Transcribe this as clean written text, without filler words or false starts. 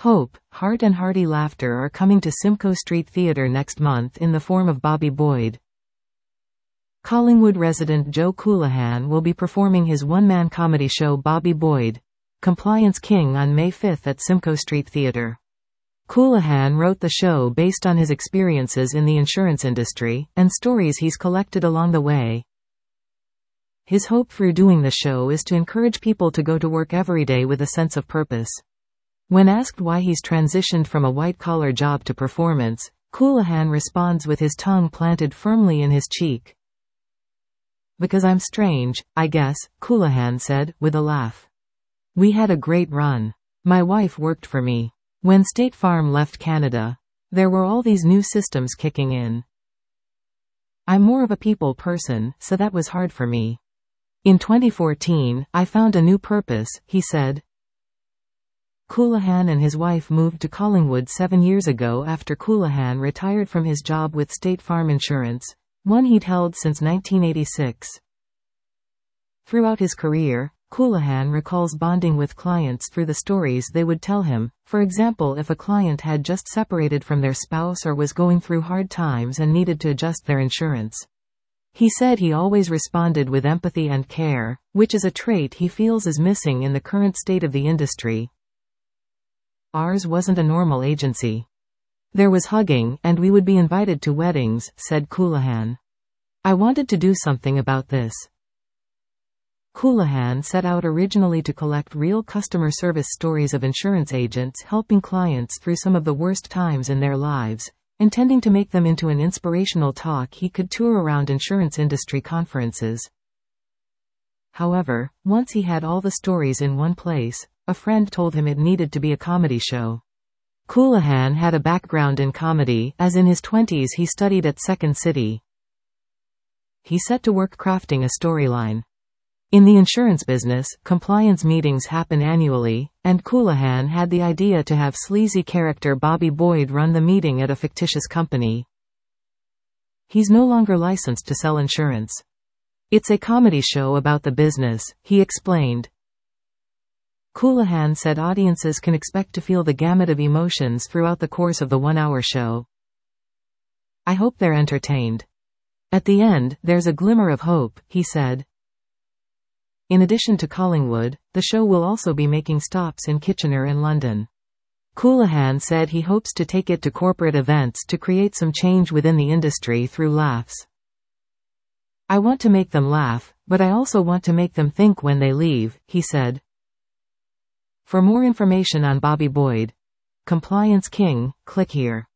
Hope, heart and hearty laughter are coming to Simcoe Street Theatre next month in the form of Bobby Boyd. Collingwood resident Joe Coulahan will be performing his one-man comedy show Bobby Boyd, Compliance King on May 5 at Simcoe Street Theatre. Coulahan wrote the show based on his experiences in the insurance industry, and stories he's collected along the way. His hope through doing the show is to encourage people to go to work every day with a sense of purpose. When asked why he's transitioned from a white-collar job to performance, Coulahan responds with his tongue planted firmly in his cheek. "Because I'm strange, I guess," Coulahan said, with a laugh. "We had a great run. My wife worked for me. When State Farm left Canada, there were all these new systems kicking in. I'm more of a people person, so that was hard for me. In 2014, I found a new purpose," he said. Coulahan and his wife moved to Collingwood 7 years ago after Coulahan retired from his job with State Farm Insurance, one he'd held since 1986. Throughout his career, Coulahan recalls bonding with clients through the stories they would tell him. For example, if a client had just separated from their spouse or was going through hard times and needed to adjust their insurance. He said he always responded with empathy and care, which is a trait he feels is missing in the current state of the industry. "Ours wasn't a normal agency. There was hugging, and we would be invited to weddings," said Coulahan. "I wanted to do something about this." Coulahan set out originally to collect real customer service stories of insurance agents helping clients through some of the worst times in their lives, intending to make them into an inspirational talk he could tour around insurance industry conferences. However, once he had all the stories in one place, a friend told him it needed to be a comedy show. Coulahan had a background in comedy, as in his 20s he studied at Second City. He set to work crafting a storyline. In the insurance business, compliance meetings happen annually, and Coulahan had the idea to have sleazy character Bobby Boyd run the meeting at a fictitious company. He's no longer licensed to sell insurance. It's a comedy show about the business, he explained. Coulahan said audiences can expect to feel the gamut of emotions throughout the course of the one-hour show. "I hope they're entertained. At the end, there's a glimmer of hope," he said. In addition to Collingwood, the show will also be making stops in Kitchener and London. Coulahan said he hopes to take it to corporate events to create some change within the industry through laughs. "I want to make them laugh, but I also want to make them think when they leave," he said. For more information on Bobby Boyd, Compliance King, click here.